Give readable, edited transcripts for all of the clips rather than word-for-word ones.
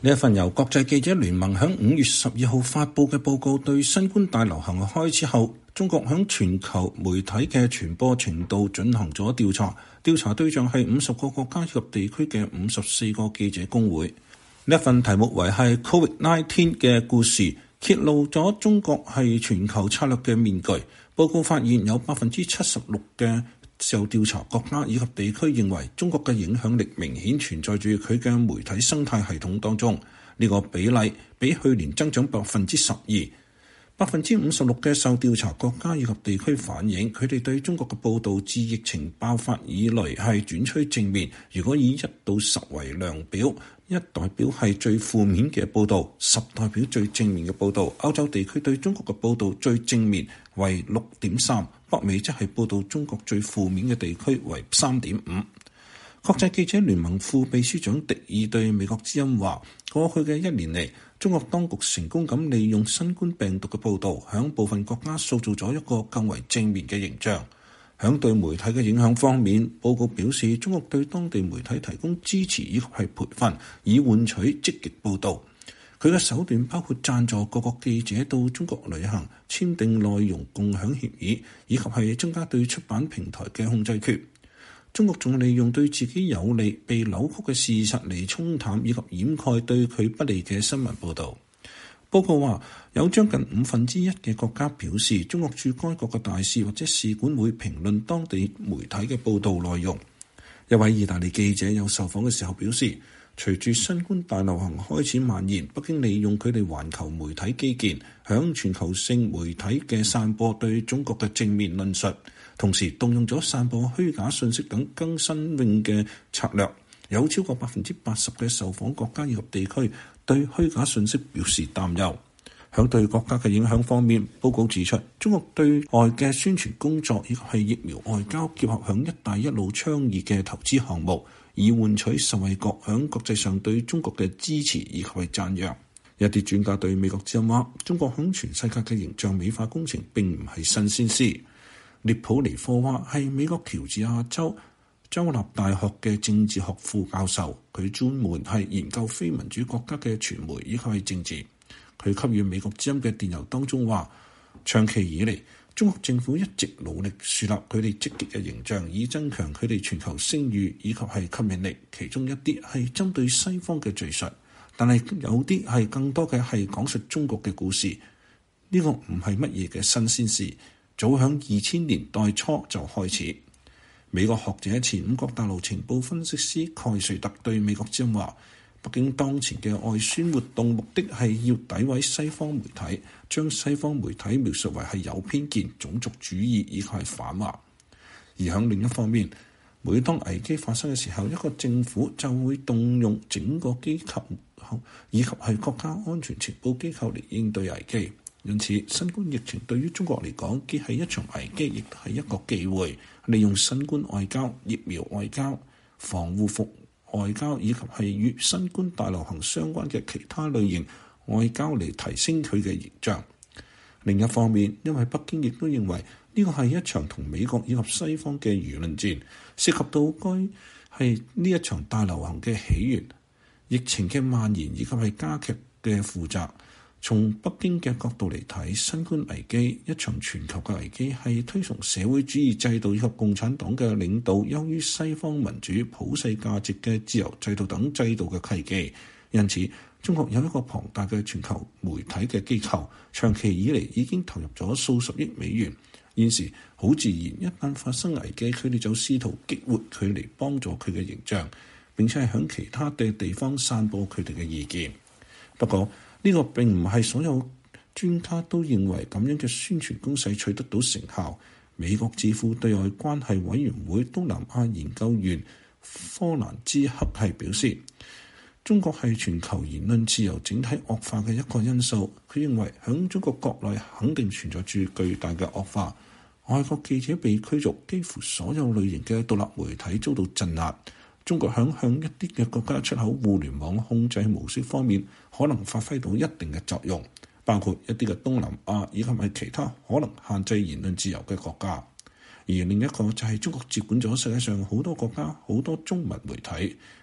呢一份由國際記者聯盟喺5月12號發佈嘅報告，對新冠大流行開始後，中國喺全球媒體嘅傳播程度進行咗調查。調查對象係50個國家以及地區嘅54個記者工會。呢一份題目為係 COVID-19 嘅故事，揭露咗中國係全球策略嘅面具。報告發現有76%嘅受調查國家以及地區認為中國嘅影響力明顯存在住佢嘅媒體生態系統當中。呢個比例比去年增長12%。56%嘅受調查國家以及地區反映，佢哋對中國嘅報導自疫情爆發以來係轉趨正面。如果以1到10為量表，1代表係最負面嘅報導，10代表最正面嘅報導。歐洲地區對中國嘅報導最正面為 6.3， 北美則係報導中國最負面嘅地區為 3.5。國際記者聯盟副秘書長迪爾對美國之音話：過去嘅1年嚟，中國當局成功咁利用新冠病毒嘅報導，響部分國家塑造咗一個更為正面嘅形象。響對媒體嘅影響方面，報告表示中國對當地媒體提供支持以及係培訓，以換取積極報導。佢嘅手段包括贊助各國記者到中國旅行、簽訂內容共享協議，以及係增加對出版平台嘅控制權。中國仲利用對自己有利、被扭曲嘅事實嚟沖淡以及掩蓋對佢不利嘅新聞報導。報告話，有將近1/5嘅國家表示，中國駐該國嘅大使或者使館會評論當地媒體嘅報導內容。一位意大利記者有受訪嘅時候表示，隨住新冠大流行開始蔓延，北京利用佢哋環球媒體基建，響全球性媒體嘅散播對中國嘅正面論述，同時動用咗散播虛假信息等更新穎嘅策略。有超過80%嘅受訪國家以及地區對虛假信息表示擔憂。響對國家嘅影響方面，報告指出，中國對外嘅宣傳工作以及係疫苗外交結合響一帶一路倡議嘅投資項目，以換取受惠國響國際上對中國嘅支持以及係讚揚。一啲專家對美國之音話，中國響全世界嘅形象美化工程並唔係新鮮事。列普尼科娃係美國喬治亞州州立大學嘅政治學副教授，佢專門係研究非民主國家嘅傳媒以及係政治。佢給予美國之音嘅電郵當中話，長期以嚟，中國政府一直努力樹立佢哋積極嘅形象，以增強佢哋全球聲譽以及係吸引力。其中一啲係針對西方嘅敘述，但係有啲係更多嘅係講述中國嘅故事。呢個唔係乜嘢嘅新鮮事，早響2000年代初就開始。美國學者前五角大樓情報分析師蓋瑞特對美國之音話，北京當前嘅外宣活動目的係要詆毀西方媒體，將西方媒體描述為係有偏見、種族主義以及係反華。而響另一方面，每當危機發生嘅時候，一個政府就會動用整個機構以及係國家安全情報機構嚟應對危機。因此，新冠疫情對於中國嚟講，既係一場危機，亦都係一個機會。利用新冠外交、疫苗外交、防護服外交以及係與新冠大流行相關嘅其他類型外交嚟提升佢嘅形象。另一方面，因為北京亦都認為呢個係一場同美國以及西方嘅輿論戰，涉及到該係呢一場大流行嘅起源、疫情嘅蔓延以及係加劇嘅負責。從北京嘅角度嚟睇，新冠危機一場全球嘅危機，係推崇社會主義制度以及共產黨嘅領導優於西方民主普世價值嘅自由制度等制度嘅契機。因此，中國有一個龐大嘅全球媒體嘅機構，長期以嚟已經投入咗數十億美元。現時好自然，一旦發生危機，佢哋就試圖激活佢嚟幫助佢嘅形象，並且係響其他嘅地方散播佢哋嘅意見。不過，呢個並唔係所有專家都認為咁樣嘅宣傳攻勢取得到成效。美國智庫對外關係委員會東南亞研究員科蘭茲克係表示，中國係全球言論自由整體惡化嘅一個因素。佢認為響中國國內肯定存在住巨大嘅惡化，外國記者被驅逐，幾乎所有類型嘅獨立媒體遭到鎮壓。中國向一啲嘅國家出口互聯網控制模式方面，可能發揮到一定嘅作用，包括一啲嘅東南亞以及係其他可能限制言論自由嘅國家。而另一個就係中國接管咗世界上好多國家好多中文媒體，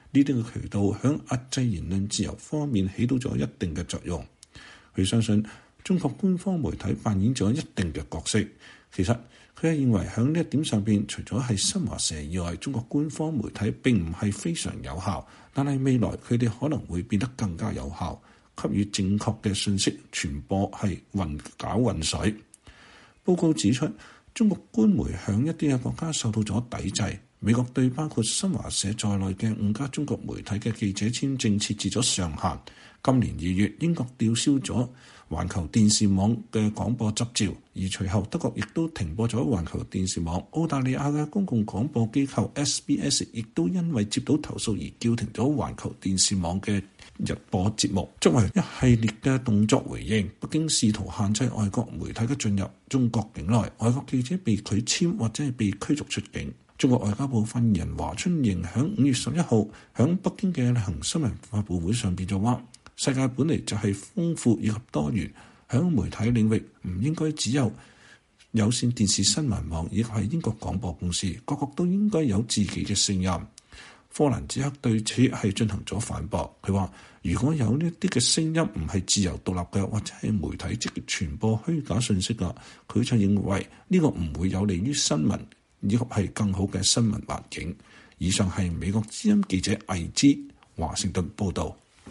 呢啲嘅渠道響壓制言論自由方面起到咗一定嘅作用。佢相信中國官方媒體扮演咗一定嘅角色。其實佢係認為響呢一點上邊，除咗係新華社以外，中國官方媒體並唔係非常有效，但係未來佢哋可能會變得更加有效，給予正確嘅信息傳播係混攪混水。報告指出，中國官媒響一啲嘅國家受到咗抵制。美國對包括新華社在內嘅5家中國媒體嘅記者簽證設置咗上限。今年2月，英國吊銷咗環球電視網嘅廣播執照，而隨後德國亦都停播咗環球電視網。澳大利亞嘅公共廣播機構 SBS 亦都因為接到投訴而叫停咗環球電視網嘅日播節目。作為一系列嘅動作回應，北京試圖限制外國媒體嘅進入中國境內，外國記者被拒簽或者係被驅逐出境。中國外交部發言人華春瑩喺5月11號喺北京嘅例行新聞發佈會上邊就話：世界本嚟就係豐富以及多元，喺媒體領域唔應該只有有線電視新聞網以及係英國廣播公司，各國都應該有自己嘅聲音。科蘭茲克對此係進行咗反駁，佢話：如果有呢啲嘅聲音唔係自由獨立嘅，或者係媒體積極傳播虛假信息嘅，佢就認為呢個唔會有利於新聞以及係更好嘅新聞環境。以上係美國之音記者魏之華盛頓報導。